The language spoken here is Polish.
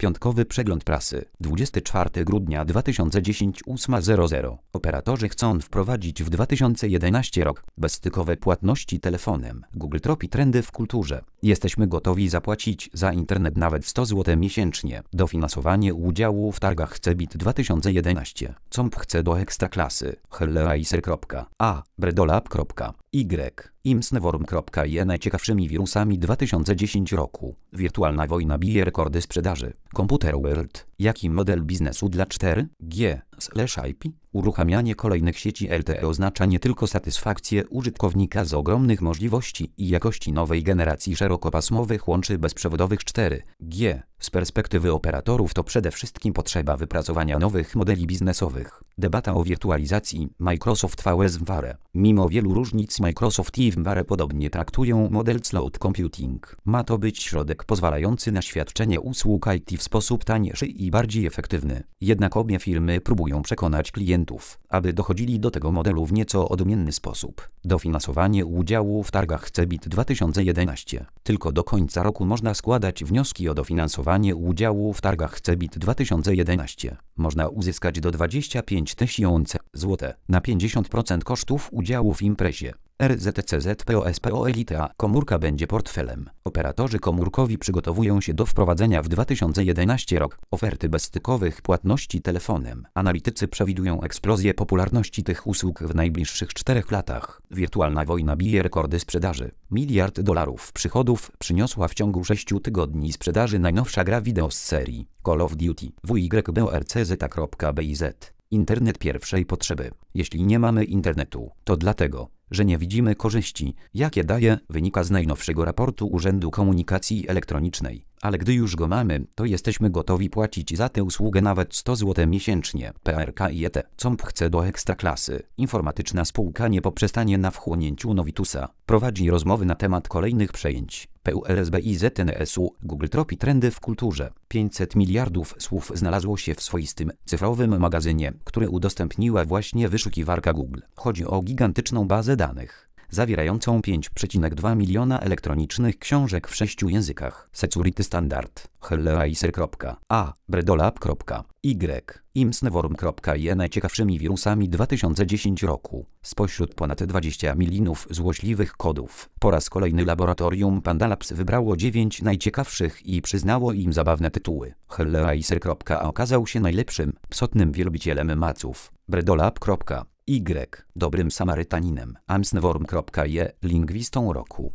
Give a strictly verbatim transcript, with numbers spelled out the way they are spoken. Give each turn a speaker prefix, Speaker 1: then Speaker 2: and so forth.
Speaker 1: Piątkowy przegląd prasy. dwudziestego czwartego grudnia dwa tysiące dziesiątego ósma zero zero. Operatorzy chcą wprowadzić w dwa tysiące jedenastym rok bezstykowe płatności telefonem. Google tropi trendy w kulturze. Jesteśmy gotowi zapłacić za internet nawet sto złotych miesięcznie. Dofinansowanie udziału w targach Cebit dwa tysiące jedenaście. C O M P chce do ekstraklasy. Hellraiser.a Bredolab.y imsneworm.je Najciekawszymi wirusami dwa tysiące dziesiątego roku. Wirtualna wojna bije rekordy sprzedaży. Computer World. Jaki model biznesu dla cztery G slash I P? Uruchamianie kolejnych sieci L T E oznacza nie tylko satysfakcję użytkownika z ogromnych możliwości i jakości nowej generacji szerokopasmowych łączy bezprzewodowych cztery G. Z perspektywy operatorów to przede wszystkim potrzeba wypracowania nowych modeli biznesowych. Debata o wirtualizacji. Microsoft VMware. Mimo wielu różnic Microsoft i VMware podobnie traktują model cloud computing. Ma to być środek pozwalający na świadczenie usług I T w sposób tańszy i bardziej efektywny. Jednak obie firmy próbują przekonać klientów, aby dochodzili do tego modelu w nieco odmienny sposób. Dofinansowanie udziału w targach Cebit dwa tysiące jedenaście. Tylko do końca roku można składać wnioski o dofinansowanie udziału w targach Cebit dwa tysiące jedenaście. Można uzyskać do dwudziestu pięciu tysięcy złotych na pięćdziesiąt procent kosztów udziału w imprezie. R Z C Z P O S P O Elite komórka będzie portfelem. Operatorzy komórkowi przygotowują się do wprowadzenia w dwa tysiące jedenastym rok oferty bezstykowych płatności telefonem. Analitycy przewidują eksplozję popularności tych usług w najbliższych czterech latach. Wirtualna wojna bije rekordy sprzedaży. Miliard dolarów przychodów przyniosła w ciągu sześciu tygodni sprzedaży najnowsza gra wideo z serii Call of Duty. W Y B O R C Z kropka B I Z. Internet pierwszej potrzeby. Jeśli nie mamy internetu, to dlatego, że nie widzimy korzyści, jakie daje, wynika z najnowszego raportu Urzędu Komunikacji Elektronicznej. Ale gdy już go mamy, to jesteśmy gotowi płacić za tę usługę nawet sto złotych miesięcznie. P R K I E T. C O M P chce do ekstraklasy. Informatyczna spółka nie poprzestanie na wchłonięciu Novitusa. Prowadzi rozmowy na temat kolejnych przejęć. P U L S B I Z N S U. Google tropi trendy w kulturze. pięćset miliardów słów znalazło się w swoistym, cyfrowym magazynie, który udostępniła właśnie wyszukiwarka Google. Chodzi o gigantyczną bazę danych zawierającą pięć przecinek dwa miliona elektronicznych książek w sześciu językach. Security Standard. Hellraiser.a Bredolab.y imsneworm.je Najciekawszymi wirusami dwa tysiące dziesiątego roku. Spośród ponad dwudziestu milionów złośliwych kodów, po raz kolejny laboratorium Panda Labs wybrało dziewięć najciekawszych i przyznało im zabawne tytuły. Hellraiser.a okazał się najlepszym, psotnym wielbicielem maców. Bredolab.y dobrym Samarytaninem. Imsneworm.je lingwistą roku.